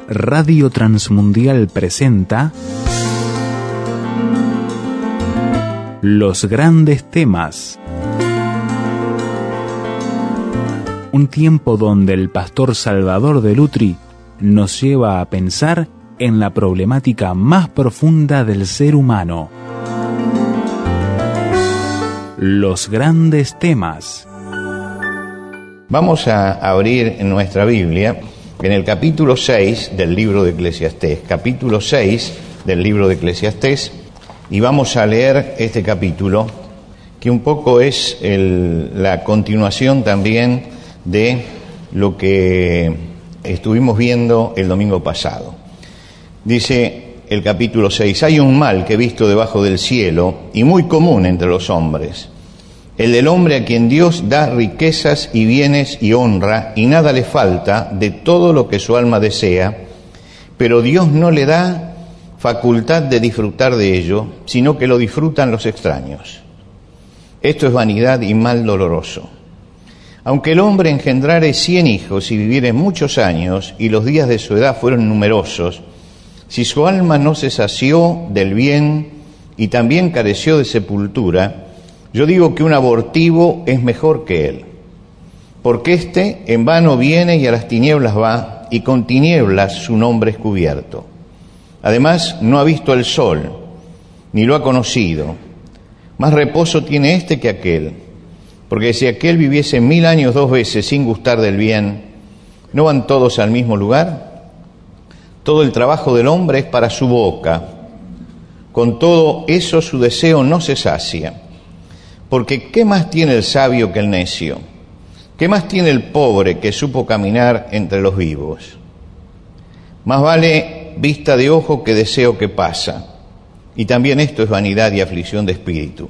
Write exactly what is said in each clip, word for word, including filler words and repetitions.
Radio Transmundial presenta Los Grandes Temas. Un tiempo donde el pastor Salvador de Lutri nos lleva a pensar en la problemática más profunda del ser humano. Los Grandes Temas. Vamos a abrir en nuestra Biblia en el capítulo seis del libro de Eclesiastés, capítulo seis del libro de Eclesiastés, y vamos a leer este capítulo, que un poco es el, la continuación también de lo que estuvimos viendo el domingo pasado. Dice el capítulo seis: hay un mal que he visto debajo del cielo y muy común entre los hombres, el del hombre a quien Dios da riquezas y bienes y honra, y nada le falta de todo lo que su alma desea, pero Dios no le da facultad de disfrutar de ello, sino que lo disfrutan los extraños. Esto es vanidad y mal doloroso. Aunque el hombre engendrare cien hijos y viviere muchos años, y los días de su edad fueron numerosos, si su alma no se sació del bien y también careció de sepultura, yo digo que un abortivo es mejor que él, porque éste en vano viene y a las tinieblas va, y con tinieblas su nombre es cubierto. Además, no ha visto el sol, ni lo ha conocido. Más reposo tiene éste que aquel, porque si aquel viviese mil años dos veces sin gustar del bien, ¿no van todos al mismo lugar? Todo el trabajo del hombre es para su boca, con todo eso su deseo no se sacia. Porque ¿qué más tiene el sabio que el necio? ¿Qué más tiene el pobre que supo caminar entre los vivos? Más vale vista de ojo que deseo que pasa. Y también esto es vanidad y aflicción de espíritu.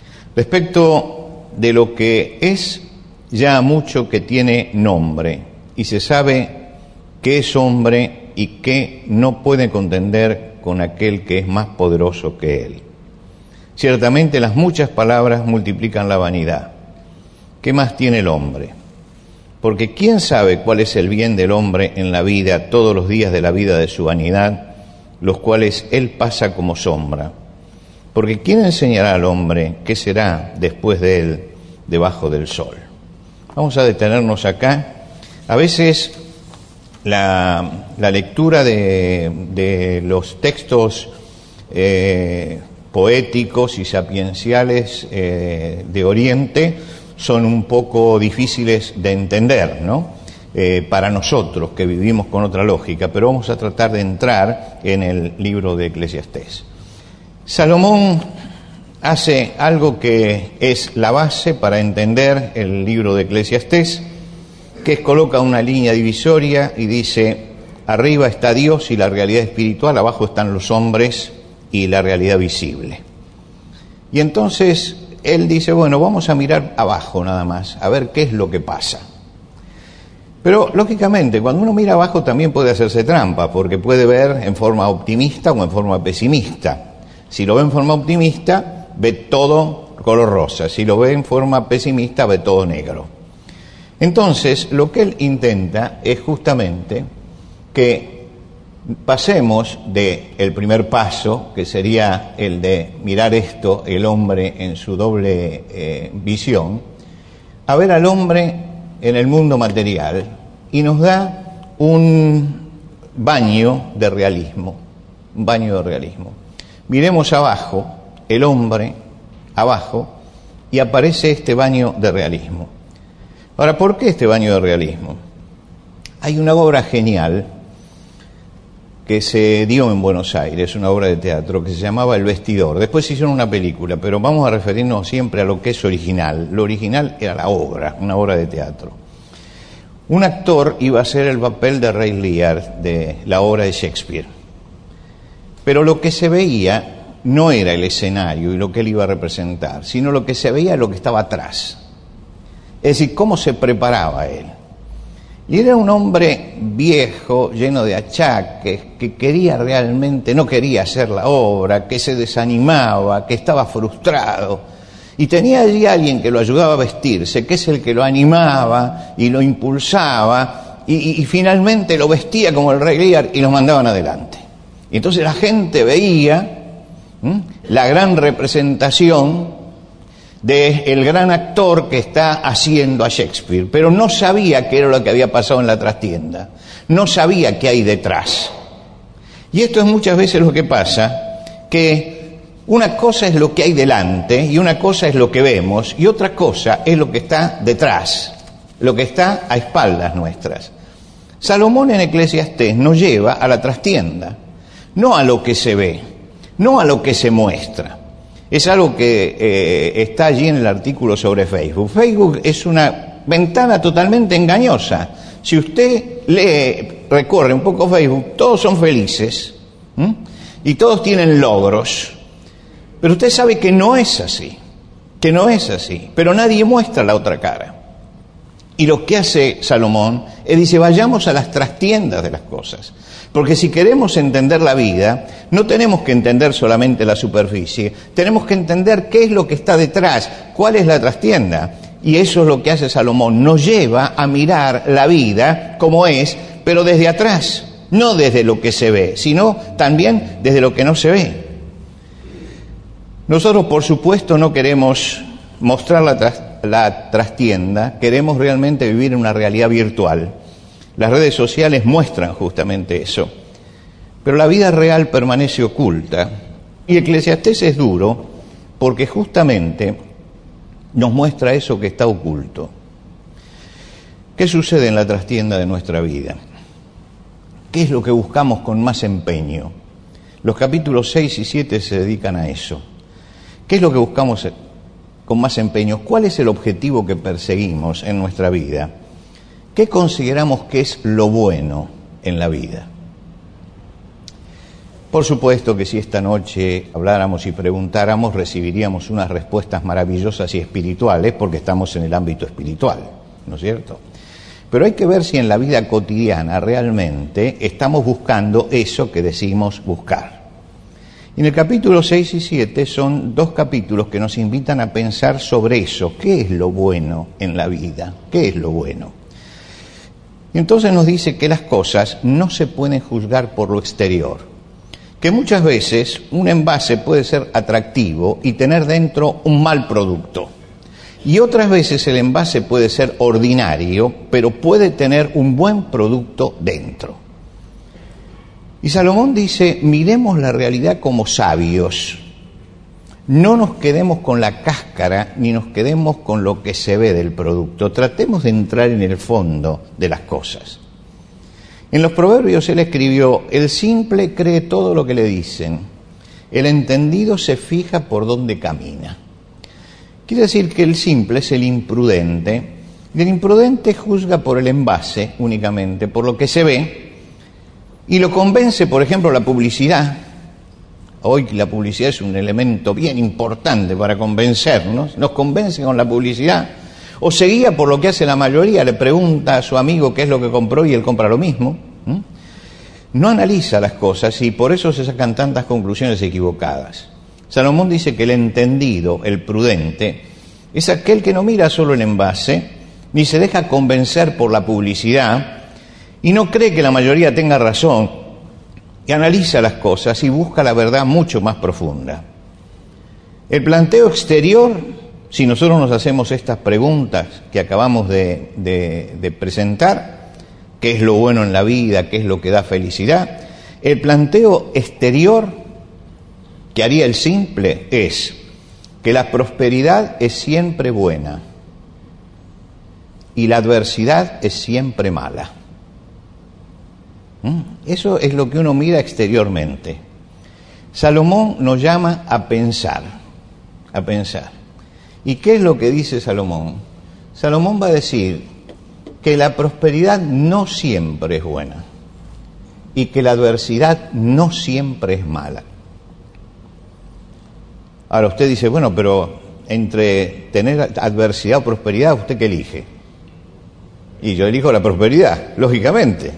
Respecto de lo que es ya mucho que tiene nombre, y se sabe que es hombre y que no puede contender con aquel que es más poderoso que él. Ciertamente las muchas palabras multiplican la vanidad. ¿Qué más tiene el hombre? Porque ¿quién sabe cuál es el bien del hombre en la vida todos los días de la vida de su vanidad, los cuales él pasa como sombra? Porque ¿quién enseñará al hombre qué será después de él debajo del sol? Vamos a detenernos acá. A veces la, la lectura de, de los textos eh, poéticos y sapienciales eh, de Oriente son un poco difíciles de entender, ¿no? Eh, para nosotros que vivimos con otra lógica, pero vamos a tratar de entrar en el libro de Eclesiastés. Salomón hace algo que es la base para entender el libro de Eclesiastés, que es coloca una línea divisoria y dice: arriba está Dios y la realidad espiritual, abajo están los hombres y la realidad visible. Y entonces él dice, bueno, vamos a mirar abajo nada más, a ver qué es lo que pasa. Pero, lógicamente, cuando uno mira abajo también puede hacerse trampa, porque puede ver en forma optimista o en forma pesimista. Si lo ve en forma optimista, ve todo color rosa. Si lo ve en forma pesimista, ve todo negro. Entonces, lo que él intenta es justamente que pasemos del primer paso, que sería el de mirar esto, el hombre en su doble eh, visión, a ver al hombre en el mundo material, y nos da un baño de realismo, un baño de realismo. Miremos abajo, el hombre abajo, y aparece este baño de realismo. Ahora, ¿por qué este baño de realismo? Hay una obra genial que se dio en Buenos Aires, una obra de teatro que se llamaba El Vestidor. Después se hicieron una película, pero vamos a referirnos siempre a lo que es original. Lo original era la obra, una obra de teatro. Un actor iba a hacer el papel de Rey Lear de la obra de Shakespeare. Pero lo que se veía no era el escenario y lo que él iba a representar, sino lo que se veía lo que estaba atrás. Es decir, cómo se preparaba él. Y era un hombre viejo, lleno de achaques, que quería realmente, no quería hacer la obra, que se desanimaba, que estaba frustrado. Y tenía allí alguien que lo ayudaba a vestirse, que es el que lo animaba y lo impulsaba y, y, y finalmente lo vestía como el rey Lear y los mandaban adelante. Y entonces la gente veía ¿m? la gran representación del gran actor que está haciendo a Shakespeare, pero no sabía qué era lo que había pasado en la trastienda, no sabía qué hay detrás. Y esto es muchas veces lo que pasa, que una cosa es lo que hay delante y una cosa es lo que vemos y otra cosa es lo que está detrás, lo que está a espaldas nuestras. Salomón en Eclesiastés nos lleva a la trastienda, no a lo que se ve, no a lo que se muestra. Es algo que eh, está allí en el artículo sobre Facebook. Facebook es una ventana totalmente engañosa. Si usted lee, recorre un poco Facebook, todos son felices ¿m? y todos tienen logros. Pero usted sabe que no es así, que no es así. Pero nadie muestra la otra cara. Y lo que hace Salomón es dice, vayamos a las trastiendas de las cosas. Porque si queremos entender la vida, no tenemos que entender solamente la superficie, tenemos que entender qué es lo que está detrás, cuál es la trastienda. Y eso es lo que hace Salomón, nos lleva a mirar la vida como es, pero desde atrás, no desde lo que se ve, sino también desde lo que no se ve. Nosotros, por supuesto, no queremos mostrar la, tras, la trastienda, queremos realmente vivir en una realidad virtual. Las redes sociales muestran justamente eso. Pero la vida real permanece oculta. Y Eclesiastés es duro porque justamente nos muestra eso que está oculto. ¿Qué sucede en la trastienda de nuestra vida? ¿Qué es lo que buscamos con más empeño? Los capítulos seis y siete se dedican a eso. ¿Qué es lo que buscamos con más empeño? ¿Cuál es el objetivo que perseguimos en nuestra vida? ¿Qué consideramos que es lo bueno en la vida? Por supuesto que si esta noche habláramos y preguntáramos, recibiríamos unas respuestas maravillosas y espirituales, porque estamos en el ámbito espiritual, ¿no es cierto? Pero hay que ver si en la vida cotidiana realmente estamos buscando eso que decimos buscar. En el capítulo seis y siete son dos capítulos que nos invitan a pensar sobre eso. ¿Qué es lo bueno en la vida? ¿Qué es lo bueno? Y entonces nos dice que las cosas no se pueden juzgar por lo exterior, que muchas veces un envase puede ser atractivo y tener dentro un mal producto, y otras veces el envase puede ser ordinario, pero puede tener un buen producto dentro. Y Salomón dice, miremos la realidad como sabios, no nos quedemos con la cáscara ni nos quedemos con lo que se ve del producto. Tratemos de entrar en el fondo de las cosas. En los Proverbios él escribió, el simple cree todo lo que le dicen, el entendido se fija por dónde camina. Quiere decir que el simple es el imprudente, y el imprudente juzga por el envase únicamente, por lo que se ve, y lo convence, por ejemplo, la publicidad. Hoy la publicidad es un elemento bien importante para convencernos, nos convence con la publicidad, o se guía por lo que hace la mayoría, le pregunta a su amigo qué es lo que compró y él compra lo mismo. ¿Mm? No analiza las cosas y por eso se sacan tantas conclusiones equivocadas. Salomón dice que el entendido, el prudente, es aquel que no mira solo el envase, ni se deja convencer por la publicidad, y no cree que la mayoría tenga razón, y analiza las cosas y busca la verdad mucho más profunda. El planteo exterior, si nosotros nos hacemos estas preguntas que acabamos de, de, de presentar, ¿qué es lo bueno en la vida? ¿Qué es lo que da felicidad? El planteo exterior que haría el simple es que la prosperidad es siempre buena y la adversidad es siempre mala. Eso es lo que uno mira exteriormente. Salomón nos llama a pensar, a pensar. ¿Y qué es lo que dice Salomón? Salomón va a decir que la prosperidad no siempre es buena y que la adversidad no siempre es mala. Ahora usted dice, bueno, pero entre tener adversidad o prosperidad, ¿usted qué elige? Y yo elijo la prosperidad, lógicamente.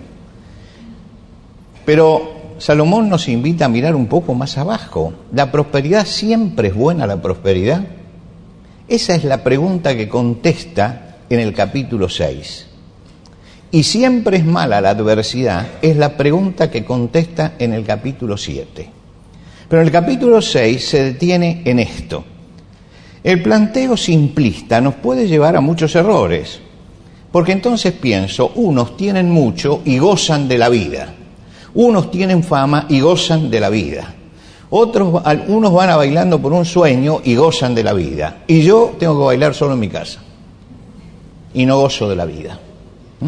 Pero Salomón nos invita a mirar un poco más abajo. ¿La prosperidad siempre es buena, la prosperidad? Esa es la pregunta que contesta en el capítulo seis. y siempre es mala la adversidad, es la pregunta que contesta en el capítulo siete. Pero en el capítulo seis se detiene en esto. El planteo simplista nos puede llevar a muchos errores, porque entonces pienso, unos tienen mucho y gozan de la vida, unos tienen fama y gozan de la vida, otros, algunos van a bailando por un sueño y gozan de la vida, y yo tengo que bailar solo en mi casa y no gozo de la vida. ¿Mm?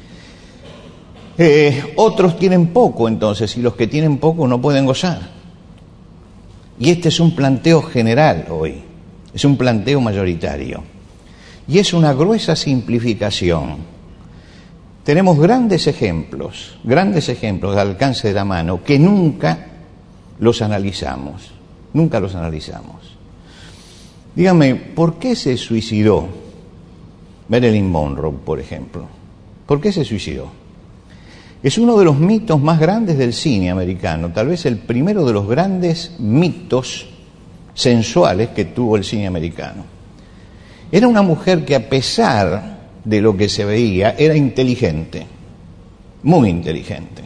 Eh, otros tienen poco, entonces, y los que tienen poco no pueden gozar. Y este es un planteo general hoy, es un planteo mayoritario, y es una gruesa simplificación. Tenemos grandes ejemplos, grandes ejemplos al alcance de la mano, que nunca los analizamos, nunca los analizamos. Dígame, ¿por qué se suicidó Marilyn Monroe, por ejemplo? ¿Por qué se suicidó? Es uno de los mitos más grandes del cine americano, tal vez el primero de los grandes mitos sensuales que tuvo el cine americano. Era una mujer que, a pesar de lo que se veía, era inteligente, muy inteligente.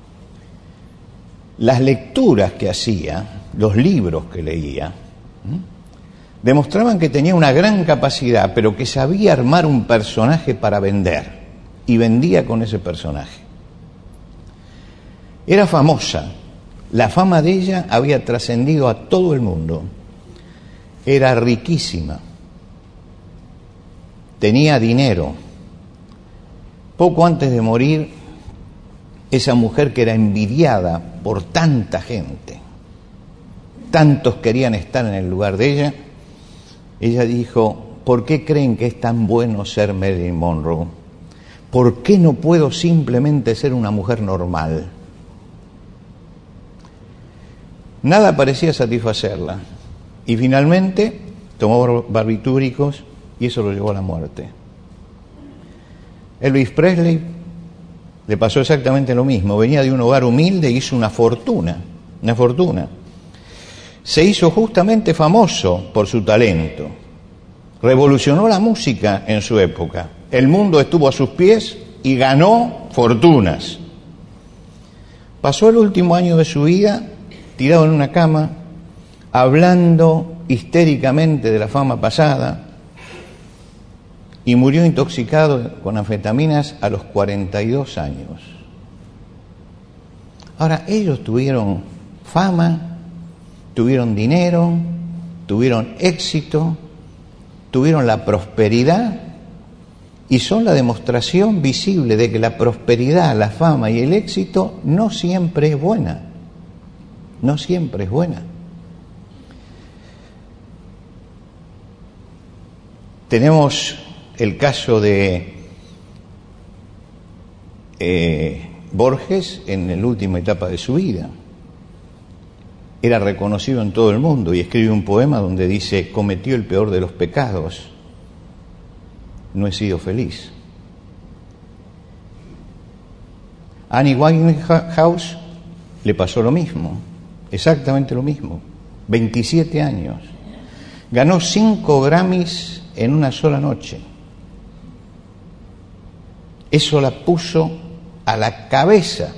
Las lecturas que hacía, los libros que leía, ¿sí?, demostraban que tenía una gran capacidad, pero que sabía armar un personaje para vender, y vendía con ese personaje. Era famosa, la fama de ella había trascendido a todo el mundo. Era riquísima, tenía dinero. Poco antes de morir, esa mujer que era envidiada por tanta gente, tantos querían estar en el lugar de ella, ella dijo, ¿por qué creen que es tan bueno ser Marilyn Monroe? ¿Por qué no puedo simplemente ser una mujer normal? Nada parecía satisfacerla, y finalmente tomó barbitúricos y eso lo llevó a la muerte. Elvis Presley le pasó exactamente lo mismo. Venía de un hogar humilde e hizo una fortuna, una fortuna. Se hizo justamente famoso por su talento. Revolucionó la música en su época. El mundo estuvo a sus pies y ganó fortunas. Pasó el último año de su vida tirado en una cama, hablando histéricamente de la fama pasada, y murió intoxicado con anfetaminas a los cuarenta y dos años. Ahora, ellos tuvieron fama, tuvieron dinero, tuvieron éxito, tuvieron la prosperidad, y son la demostración visible de que la prosperidad, la fama y el éxito no siempre es buena, no siempre es buena. Tenemos el caso de eh, Borges en la última etapa de su vida. Era reconocido en todo el mundo y escribe un poema donde dice, cometió el peor de los pecados, no he sido feliz. Annie Winehouse le pasó lo mismo, exactamente lo mismo, veintisiete años. Ganó cinco Grammys en una sola noche. Eso la puso a la cabeza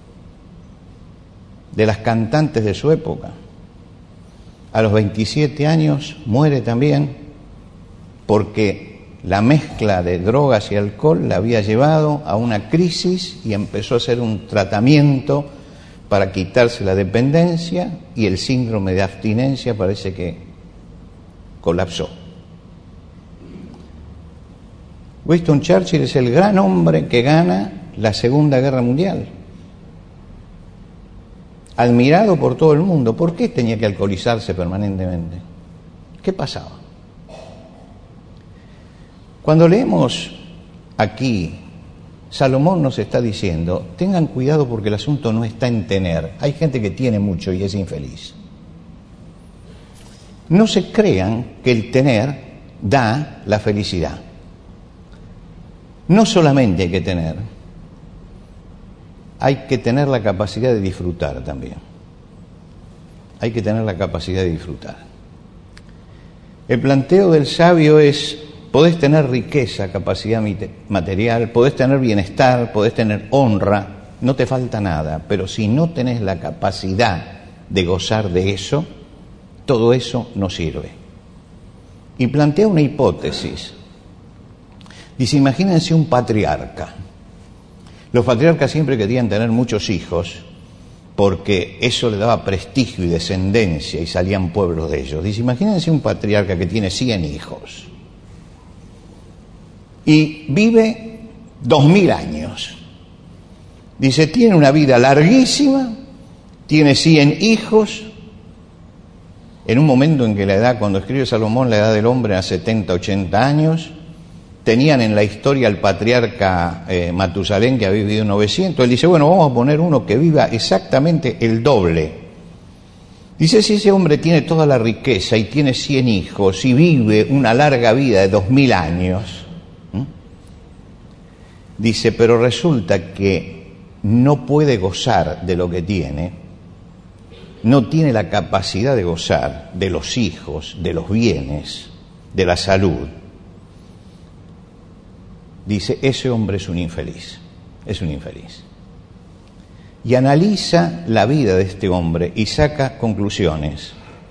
de las cantantes de su época. A los veintisiete años muere también porque la mezcla de drogas y alcohol la había llevado a una crisis y empezó a hacer un tratamiento para quitarse la dependencia, y el síndrome de abstinencia parece que colapsó. Winston Churchill es el gran hombre que gana la Segunda Guerra Mundial, admirado por todo el mundo. ¿Por qué tenía que alcoholizarse permanentemente? ¿Qué pasaba? Cuando leemos aquí, Salomón nos está diciendo, tengan cuidado porque el asunto no está en tener. Hay gente que tiene mucho y es infeliz. No se crean que el tener da la felicidad. No solamente hay que tener, hay que tener la capacidad de disfrutar también. Hay que tener la capacidad de disfrutar. El planteo del sabio es, podés tener riqueza, capacidad material, podés tener bienestar, podés tener honra, no te falta nada, pero si no tenés la capacidad de gozar de eso, todo eso no sirve. Y plantea una hipótesis. Dice, imagínense un patriarca. Los patriarcas siempre querían tener muchos hijos porque eso le daba prestigio y descendencia y salían pueblos de ellos. Dice, imagínense un patriarca que tiene cien hijos y vive dos mil años. Dice, tiene una vida larguísima, tiene cien hijos. En un momento en que la edad, cuando escribe Salomón, la edad del hombre era setenta, ochenta años, tenían en la historia al patriarca eh, Matusalén, que había vivido novecientos. Él dice, bueno, vamos a poner uno que viva exactamente el doble. Dice, si ese hombre tiene toda la riqueza y tiene cien hijos y vive una larga vida de dos mil años, ¿eh? Dice, pero resulta que no puede gozar de lo que tiene, no tiene la capacidad de gozar de los hijos, de los bienes, de la salud. Dice, ese hombre es un infeliz, es un infeliz. Y analiza la vida de este hombre y saca conclusiones.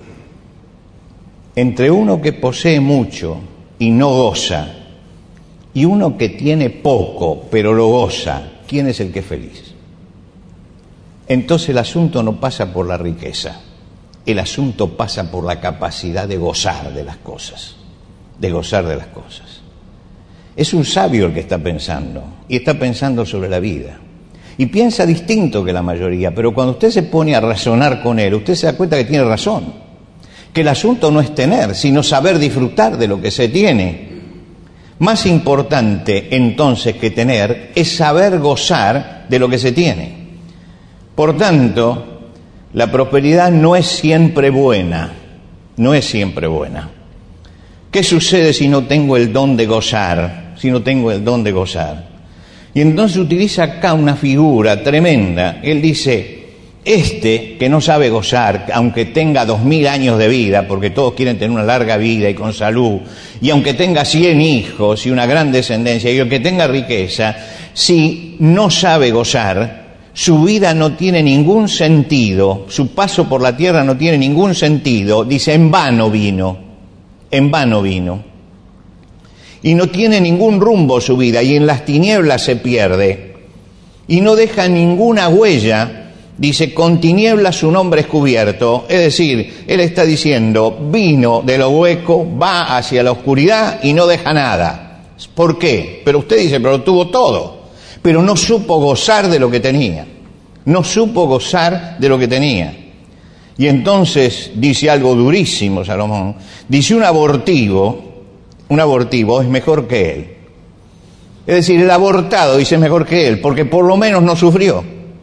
Entre uno que posee mucho y no goza, y uno que tiene poco pero lo goza, ¿quién es el que es feliz? Entonces el asunto no pasa por la riqueza, el asunto pasa por la capacidad de gozar de las cosas, de gozar de las cosas. Es un sabio el que está pensando, y está pensando sobre la vida. Y piensa distinto que la mayoría, pero cuando usted se pone a razonar con él, usted se da cuenta que tiene razón. Que el asunto no es tener, sino saber disfrutar de lo que se tiene. Más importante, entonces, que tener, es saber gozar de lo que se tiene. Por tanto, la prosperidad no es siempre buena, no es siempre buena. ¿Qué sucede si no tengo el don de gozar? Si no tengo el don de gozar. Y entonces utiliza acá una figura tremenda. Él dice, este que no sabe gozar, aunque tenga dos mil años de vida, porque todos quieren tener una larga vida y con salud, y aunque tenga cien hijos y una gran descendencia, y el que tenga riqueza, si no sabe gozar, su vida no tiene ningún sentido, su paso por la tierra no tiene ningún sentido. Dice, en vano vino, en vano vino. Y no tiene ningún rumbo su vida, y en las tinieblas se pierde, y no deja ninguna huella. Dice, con tinieblas su nombre es cubierto. Es decir, él está diciendo, vino de lo hueco, va hacia la oscuridad y no deja nada. ¿Por qué? Pero usted dice, pero tuvo todo, pero no supo gozar de lo que tenía, no supo gozar de lo que tenía. Y entonces dice algo durísimo Salomón, dice, un abortivo, un abortivo es mejor que él. Es decir, el abortado dice mejor que él, porque por lo menos no sufrió.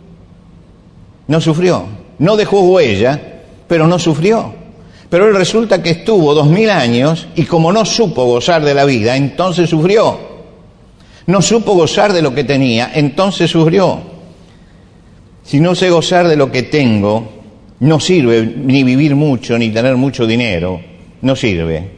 No sufrió. No dejó huella, pero no sufrió. Pero él resulta que estuvo dos mil años y como no supo gozar de la vida, entonces sufrió. No supo gozar de lo que tenía, entonces sufrió. Si no sé gozar de lo que tengo, no sirve ni vivir mucho, ni tener mucho dinero. No sirve.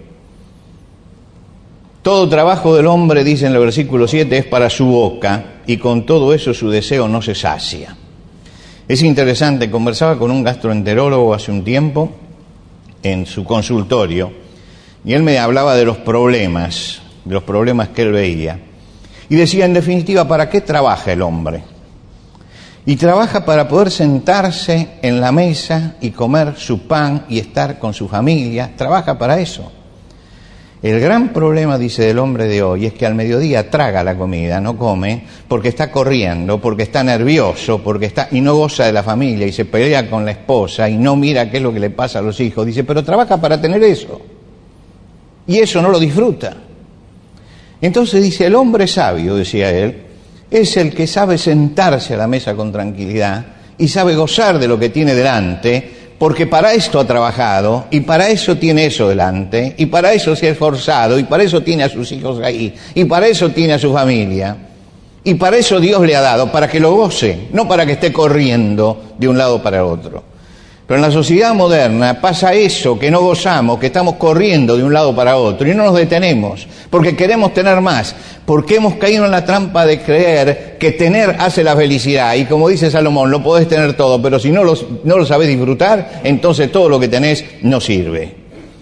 Todo trabajo del hombre, dice en el versículo siete, es para su boca, y con todo eso su deseo no se sacia. Es interesante, conversaba con un gastroenterólogo hace un tiempo en su consultorio, y él me hablaba de los problemas, de los problemas que él veía. Y decía, en definitiva, ¿para qué trabaja el hombre? Y trabaja para poder sentarse en la mesa y comer su pan y estar con su familia. Trabaja para eso. El gran problema, dice, del hombre de hoy es que al mediodía traga la comida, no come, porque está corriendo, porque está nervioso, porque está y no goza de la familia y se pelea con la esposa y no mira qué es lo que le pasa a los hijos. Dice, pero trabaja para tener eso. Y eso no lo disfruta. Entonces dice, el hombre sabio, decía él, es el que sabe sentarse a la mesa con tranquilidad y sabe gozar de lo que tiene delante, porque para esto ha trabajado, y para eso tiene eso delante, y para eso se ha esforzado, y para eso tiene a sus hijos ahí, y para eso tiene a su familia, y para eso Dios le ha dado, para que lo goce, no para que esté corriendo de un lado para otro. Pero en la sociedad moderna pasa eso, que no gozamos, que estamos corriendo de un lado para otro y no nos detenemos, porque queremos tener más, porque hemos caído en la trampa de creer que tener hace la felicidad. Y como dice Salomón, lo podés tener todo, pero si no lo, no lo sabés disfrutar, entonces todo lo que tenés no sirve.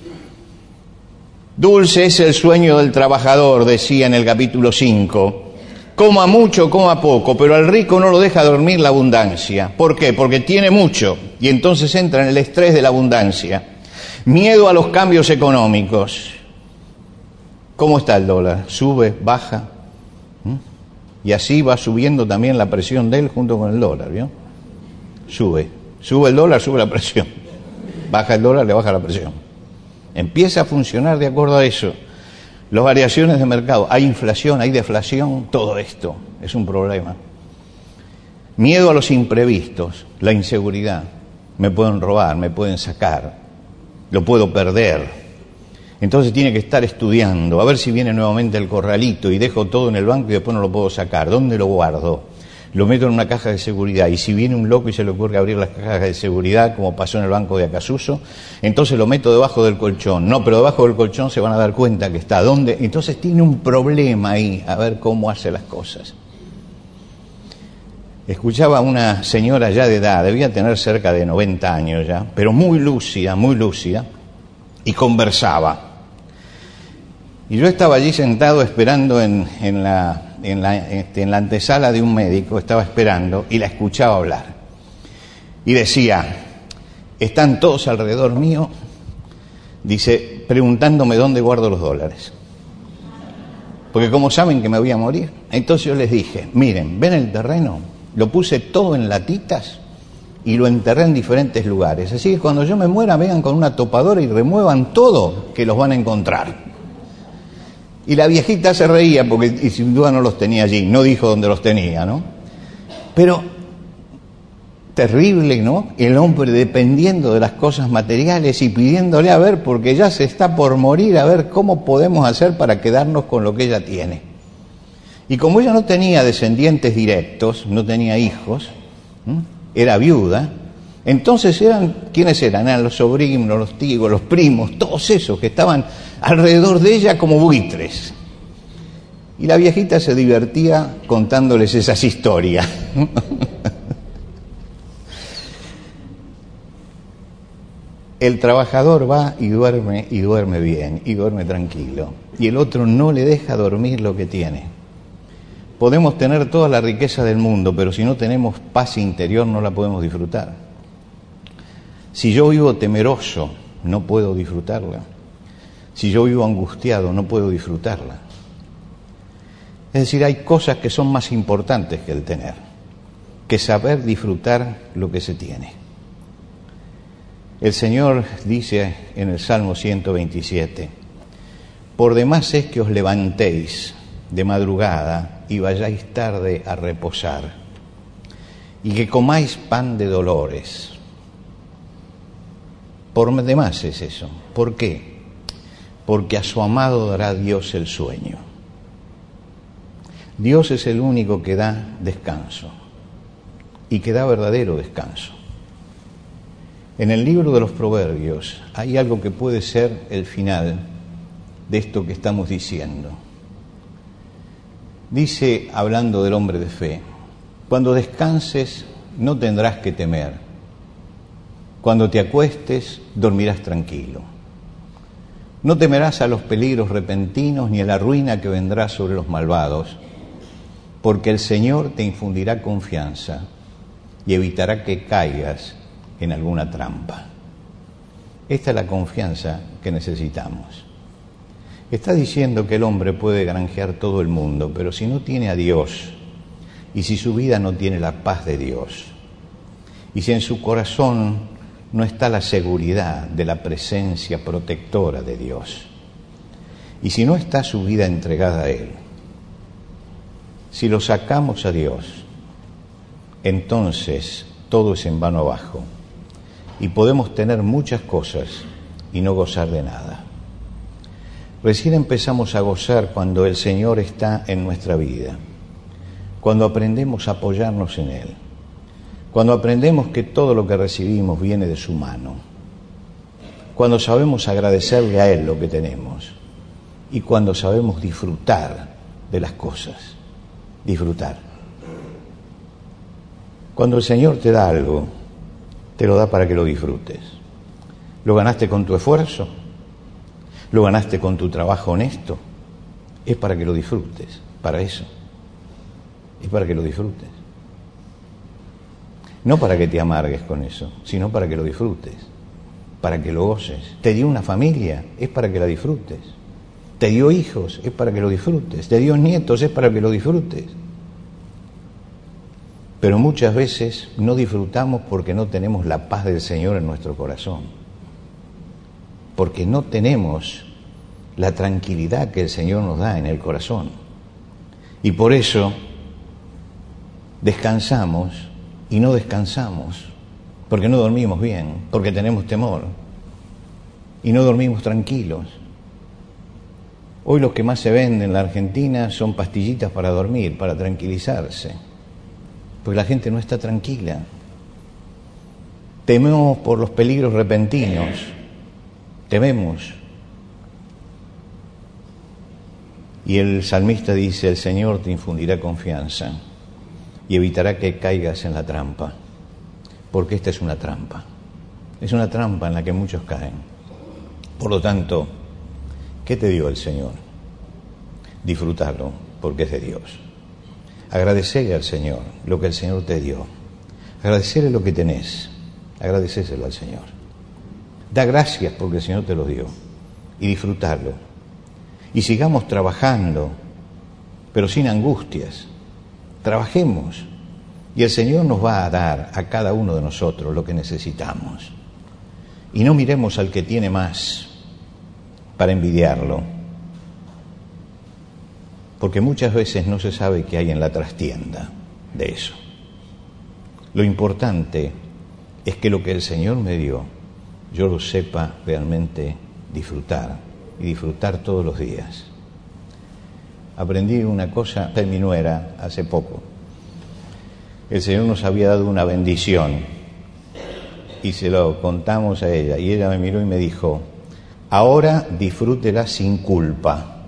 Dulce es el sueño del trabajador, decía en el capítulo cinco. Coma mucho, coma poco, pero al rico no lo deja dormir la abundancia. ¿Por qué? Porque tiene mucho y entonces entra en el estrés de la abundancia. Miedo a los cambios económicos. ¿Cómo está el dólar? ¿Sube? ¿Baja? ¿Mm? Y así va subiendo también la presión de él junto con el dólar, ¿vio? Sube. Sube el dólar, sube la presión. Baja el dólar, le baja la presión. Empieza a funcionar de acuerdo a eso. Las variaciones de mercado, hay inflación, hay deflación, todo esto es un problema. Miedo a los imprevistos, la inseguridad. Me pueden robar, me pueden sacar, lo puedo perder. Entonces tiene que estar estudiando, a ver si viene nuevamente el corralito y dejo todo en el banco y después no lo puedo sacar. ¿Dónde lo guardo? Lo meto en una caja de seguridad, y si viene un loco y se le ocurre abrir las cajas de seguridad, como pasó en el banco de Acasuso, entonces lo meto debajo del colchón. No, pero debajo del colchón se van a dar cuenta que está. ¿Dónde? Entonces tiene un problema ahí, a ver cómo hace las cosas. Escuchaba a una señora ya de edad, debía tener cerca de noventa años ya, pero muy lúcida, muy lúcida, y conversaba. Y yo estaba allí sentado esperando en, en la... En la, este, en la antesala de un médico, estaba esperando y la escuchaba hablar. Y decía, están todos alrededor mío, dice, preguntándome dónde guardo los dólares. Porque como saben que me voy a morir, entonces yo les dije, miren, ¿ven el terreno? Lo puse todo en latitas y lo enterré en diferentes lugares. Así que cuando yo me muera, vengan con una topadora y remuevan todo, que los van a encontrar. Y la viejita se reía porque y sin duda no los tenía allí, no dijo dónde los tenía, ¿no? Pero terrible, ¿no? El hombre dependiendo de las cosas materiales y pidiéndole a ver, porque ya se está por morir, a ver cómo podemos hacer para quedarnos con lo que ella tiene. Y como ella no tenía descendientes directos, no tenía hijos, ¿sí? Era viuda, entonces eran, ¿quiénes eran? Eran los sobrinos, los tíos, los primos, todos esos que estaban alrededor de ella como buitres. Y la viejita se divertía contándoles esas historias. El trabajador va y duerme, y duerme bien, y duerme tranquilo. Y el otro no le deja dormir lo que tiene. Podemos tener toda la riqueza del mundo, pero si no tenemos paz interior no la podemos disfrutar. Si yo vivo temeroso, no puedo disfrutarla. Si yo vivo angustiado, no puedo disfrutarla. Es decir, hay cosas que son más importantes que el tener, que saber disfrutar lo que se tiene. El Señor dice en el Salmo ciento veintisiete, por demás es que os levantéis de madrugada y vayáis tarde a reposar, y que comáis pan de dolores. Por demás es eso. ¿Por qué? Porque a su amado dará Dios el sueño. Dios es el único que da descanso y que da verdadero descanso. En el libro de los Proverbios hay algo que puede ser el final de esto que estamos diciendo. Dice, hablando del hombre de fe, cuando descanses no tendrás que temer. Cuando te acuestes, dormirás tranquilo. No temerás a los peligros repentinos ni a la ruina que vendrá sobre los malvados, porque el Señor te infundirá confianza y evitará que caigas en alguna trampa. Esta es la confianza que necesitamos. Está diciendo que el hombre puede granjear todo el mundo, pero si no tiene a Dios, y si su vida no tiene la paz de Dios, y si en su corazón no está la seguridad de la presencia protectora de Dios, y si no está su vida entregada a Él, si lo sacamos a Dios, entonces todo es en vano abajo, y podemos tener muchas cosas y no gozar de nada. Recién empezamos a gozar cuando el Señor está en nuestra vida, cuando aprendemos a apoyarnos en Él, cuando aprendemos que todo lo que recibimos viene de su mano, cuando sabemos agradecerle a Él lo que tenemos y cuando sabemos disfrutar de las cosas, disfrutar. Cuando el Señor te da algo, te lo da para que lo disfrutes. ¿Lo ganaste con tu esfuerzo? ¿Lo ganaste con tu trabajo honesto? Es para que lo disfrutes, para eso. Es para que lo disfrutes. No para que te amargues con eso, sino para que lo disfrutes, para que lo goces. Te dio una familia, es para que la disfrutes. Te dio hijos, es para que lo disfrutes. Te dio nietos, es para que lo disfrutes. Pero muchas veces no disfrutamos porque no tenemos la paz del Señor en nuestro corazón. Porque no tenemos la tranquilidad que el Señor nos da en el corazón. Y por eso descansamos y no descansamos, porque no dormimos bien, porque tenemos temor y no dormimos tranquilos. Hoy los que más se venden en la Argentina son pastillitas para dormir, para tranquilizarse, porque la gente no está tranquila. Tememos por los peligros repentinos, tememos. Y el salmista dice: el Señor te infundirá confianza y evitará que caigas en la trampa, porque esta es una trampa, es una trampa en la que muchos caen. Por lo tanto, ¿qué te dio el Señor? Disfrútalo, porque es de Dios. Agradecerle al Señor lo que el Señor te dio. Agradecerle lo que tenés, agradecéselo al Señor. Da gracias porque el Señor te lo dio y disfrutarlo. Y sigamos trabajando, pero sin angustias. Trabajemos y el Señor nos va a dar a cada uno de nosotros lo que necesitamos. Y no miremos al que tiene más para envidiarlo, porque muchas veces no se sabe qué hay en la trastienda de eso. Lo importante es que lo que el Señor me dio, yo lo sepa realmente disfrutar y disfrutar todos los días. Aprendí una cosa de mi nuera hace poco. El Señor nos había dado una bendición y se lo contamos a ella y ella me miró y me dijo: ahora disfrútela sin culpa.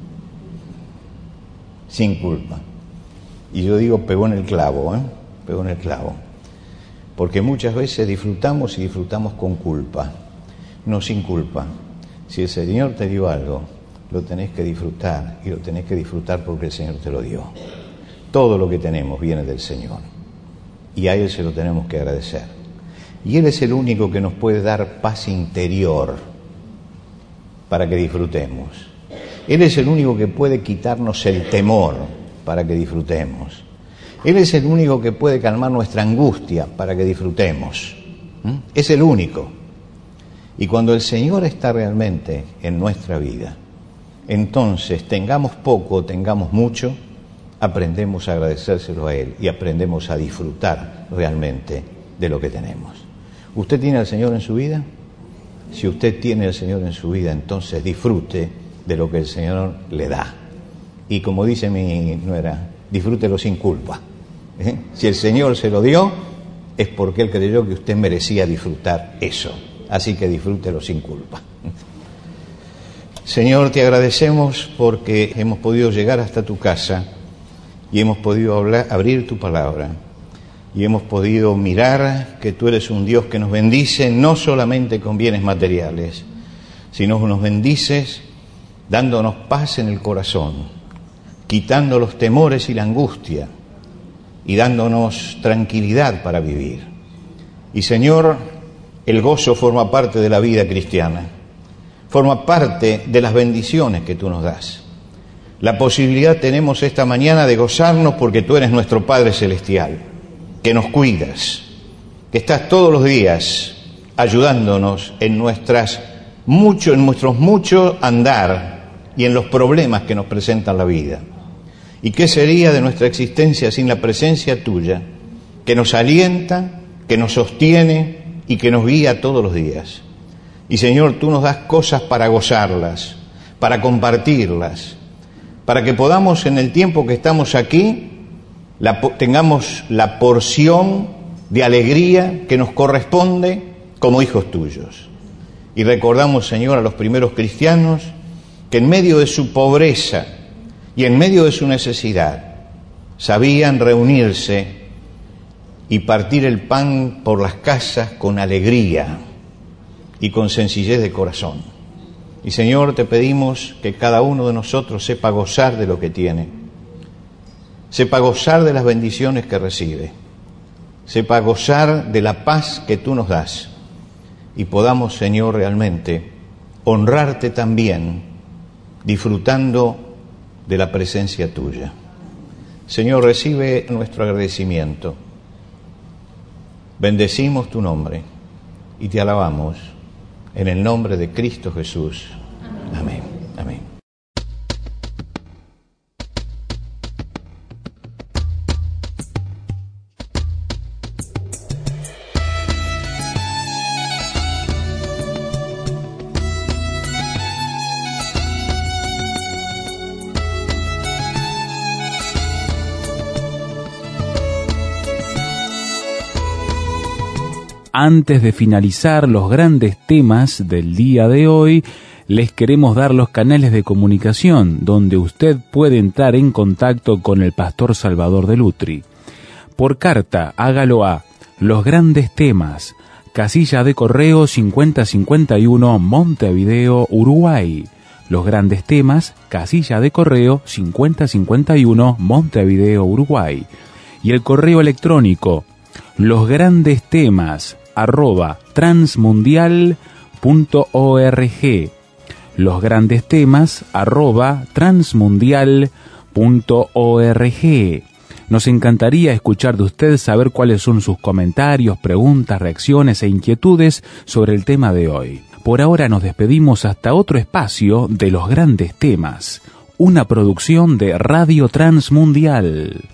Sin culpa. Y yo digo, pegó en el clavo, ¿eh? Pegó en el clavo. Porque muchas veces disfrutamos y disfrutamos con culpa, no sin culpa. Si el Señor te dio algo, lo tenés que disfrutar, y lo tenés que disfrutar porque el Señor te lo dio. Todo lo que tenemos viene del Señor, y a Él se lo tenemos que agradecer. Y Él es el único que nos puede dar paz interior para que disfrutemos. Él es el único que puede quitarnos el temor para que disfrutemos. Él es el único que puede calmar nuestra angustia para que disfrutemos. ¿Mm? Es el único. Y cuando el Señor está realmente en nuestra vida, entonces tengamos poco o tengamos mucho, aprendemos a agradecérselo a Él y aprendemos a disfrutar realmente de lo que tenemos. ¿Usted tiene al Señor en su vida? Si usted tiene al Señor en su vida, entonces disfrute de lo que el Señor le da. Y como dice mi nuera, disfrútelo sin culpa. ¿Eh? Si el Señor se lo dio, es porque Él creyó que usted merecía disfrutar eso. Así que disfrútelo sin culpa. Señor, te agradecemos porque hemos podido llegar hasta tu casa y hemos podido hablar, abrir tu palabra y hemos podido mirar que tú eres un Dios que nos bendice no solamente con bienes materiales, sino que nos bendices dándonos paz en el corazón, quitando los temores y la angustia y dándonos tranquilidad para vivir. Y Señor, el gozo forma parte de la vida cristiana, forma parte de las bendiciones que tú nos das. La posibilidad tenemos esta mañana de gozarnos porque tú eres nuestro Padre Celestial, que nos cuidas, que estás todos los días ayudándonos en nuestras mucho, en nuestros muchos andar y en los problemas que nos presentan la vida. ¿Y qué sería de nuestra existencia sin la presencia tuya, que nos alienta, que nos sostiene y que nos guía todos los días? Y Señor, tú nos das cosas para gozarlas, para compartirlas, para que podamos en el tiempo que estamos aquí, la, tengamos la porción de alegría que nos corresponde como hijos tuyos. Y recordamos, Señor, a los primeros cristianos que en medio de su pobreza y en medio de su necesidad sabían reunirse y partir el pan por las casas con alegría y con sencillez de corazón. Y Señor, te pedimos que cada uno de nosotros sepa gozar de lo que tiene, sepa gozar de las bendiciones que recibe, sepa gozar de la paz que tú nos das y podamos, Señor, realmente honrarte también disfrutando de la presencia tuya. Señor, recibe nuestro agradecimiento. Bendecimos tu nombre y te alabamos en el nombre de Cristo Jesús. Amén. Amén. Antes de finalizar los grandes temas del día de hoy, les queremos dar los canales de comunicación donde usted puede entrar en contacto con el pastor Salvador de Lutri. Por carta, hágalo a Los Grandes Temas, casilla de correo cincuenta cincuenta y uno, Montevideo, Uruguay. Los Grandes Temas, casilla de correo cincuenta cincuenta y uno, Montevideo, Uruguay. Y el correo electrónico, Los Grandes Temas, arroba transmundial punto org. Los Grandes Temas, arroba transmundial punto org. Nos encantaría escuchar de usted, saber cuáles son sus comentarios, preguntas, reacciones e inquietudes sobre el tema de hoy. Por ahora nos despedimos hasta otro espacio de Los Grandes Temas, una producción de Radio Transmundial.